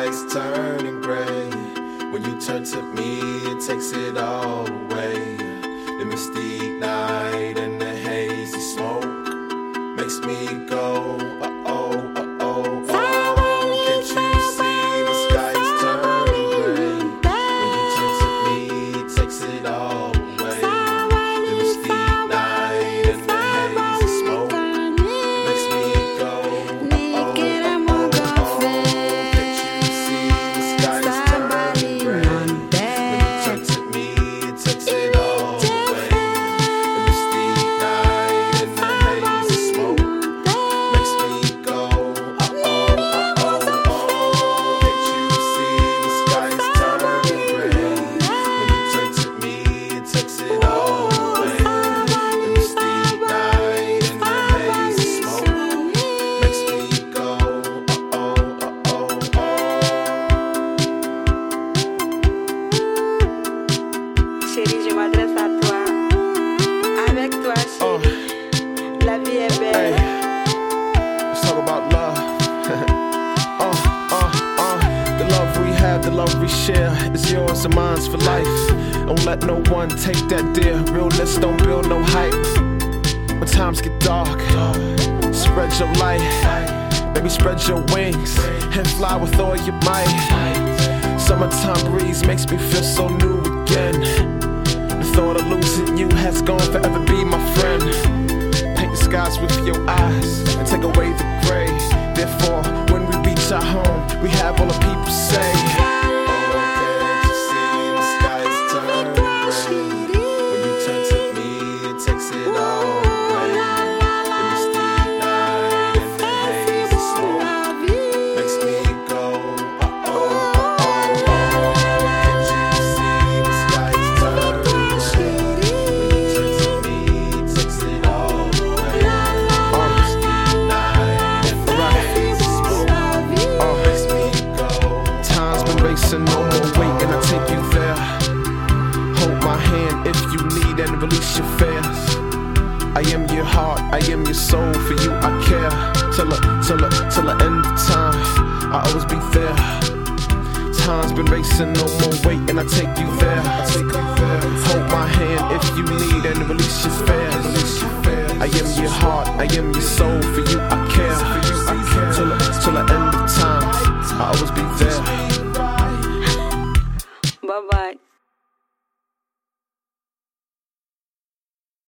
skies turning gray. When you turn to me, it takes it all away. The misty night and the hazy smoke makes me go, uh-oh, uh-oh, oh. Can't you see the skies turning gray? When you turn to me, it takes it all away. The misty night and the hazy smoke makes me go, uh-oh, uh-oh, oh. Can't you see the skies turning gray? When you turn to me, it takes it all away. The misty night and the hazy smoke makes me go, uh-oh, uh-oh, oh. Can't you see the skies turning gray? When you turn to me, it takes it all away. The misty night and the hazy smoke makes me go, uh-oh, uh-oh, oh. Chérie, je m'adresse à toi. Avec toi, chérie, la vie est Hey, belle. let's talk about love. The love we have, the love we share is yours and mine's for life. Don't let no one take that dear. Realness don't build no hype. When times get dark, spread your light. Baby, spread your wings and fly with all your might. Summertime breeze makes me feel so new again. The thought of losing you has gone, forever be my friend. Paint the skies with your eyes and take away the gray. Therefore, when we reach our home, we have all the people say, oh, can't you see the skies turn gray? When you turn to me, it takes it all away. The misty night and the hazy smoke makes me go, uh-oh, uh-oh, oh. Can't you see the skies turn gray? When you turn to me, it takes it all away. The misty night and the hazy smoke makes me go. Time's been racing, no more waiting, I take you there. Hold my hand if you need and release your fears. I am your heart, I am your soul, for you I care. Till the end of time, I'll always be there. Time's been racing, no more waiting, I take you there. Hold my hand if you need and release your fears. I am your heart, I am your soul, for you I care. Till the end of time, I'll always be there. Bye bye.